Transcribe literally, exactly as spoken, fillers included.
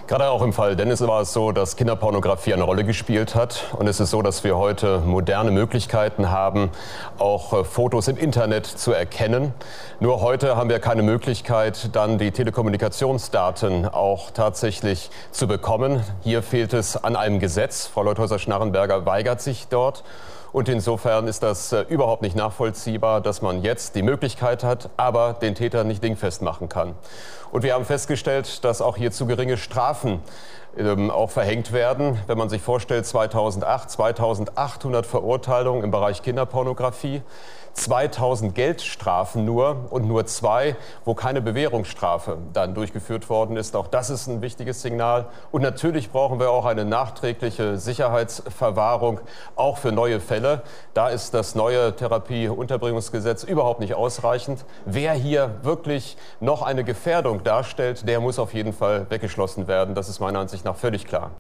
Gerade auch im Fall Dennis war es so, dass Kinderpornografie eine Rolle gespielt hat. Und es ist so, dass wir heute moderne Möglichkeiten haben, auch Fotos im Internet zu erkennen. Nur heute haben wir keine Möglichkeit, dann die Telekommunikationsdaten auch tatsächlich zu bekommen. Hier fehlt es an einem Gesetz. Frau Leuthäuser-Schnarrenberger weigert sich dort. Und insofern ist das äh, überhaupt nicht nachvollziehbar, dass man jetzt die Möglichkeit hat, aber den Täter nicht dingfest machen kann. Und wir haben festgestellt, dass auch hier zu geringe Strafen ähm, auch verhängt werden. Wenn man sich vorstellt, zweitausendacht, zweitausendachthundert Verurteilungen im Bereich Kinderpornografie, zweitausend Geldstrafen nur und nur zwei, wo keine Bewährungsstrafe dann durchgeführt worden ist. Auch das ist ein wichtiges Signal. Und natürlich brauchen wir auch eine nachträgliche Sicherheitsverwahrung, auch für neue Fälle. Da ist das neue Therapieunterbringungsgesetz überhaupt nicht ausreichend. Wer hier wirklich noch eine Gefährdung darstellt, der muss auf jeden Fall weggeschlossen werden. Das ist meiner Ansicht nach völlig klar.